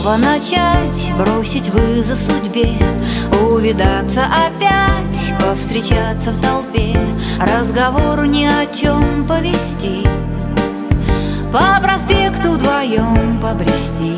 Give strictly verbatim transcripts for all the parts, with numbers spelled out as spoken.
снова начать, бросить вызов судьбе, увидаться опять, повстречаться в толпе, разговор ни о чем повести, по проспекту вдвоем побрести.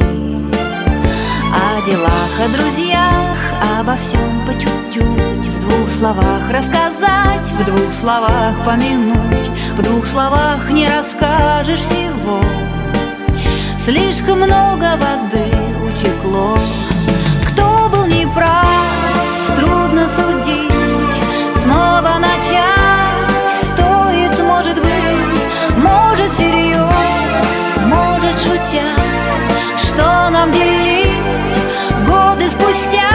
О делах, о друзьях, обо всем по чуть-чуть, в двух словах рассказать, в двух словах помянуть, в двух словах не расскажешь всего. Слишком много воды утекло. Кто был неправ, трудно судить. Снова начать стоит, может быть, может всерьез, может шутя. Что нам делить годы спустя?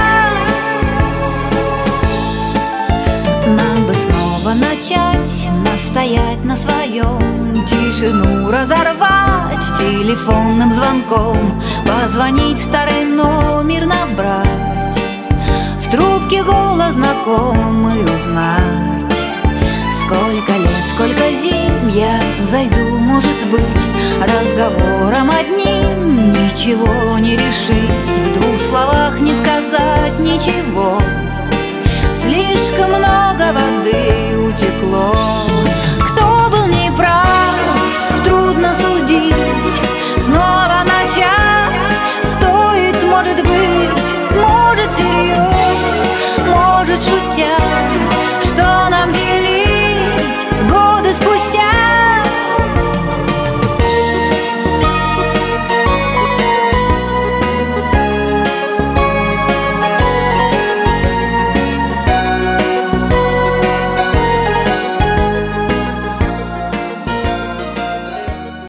Нам бы снова начать, настоять на своем, тишину разорвать телефонным звонком, позвонить, старый номер набрать, в трубке голос знакомый узнать. Сколько лет, сколько зим я зайду, может быть, разговором одним ничего не решить, в двух словах не сказать ничего. Слишком много воды утекло. Кто был неправ, трудно судить. Снова начать стоит, может быть, может всерьез.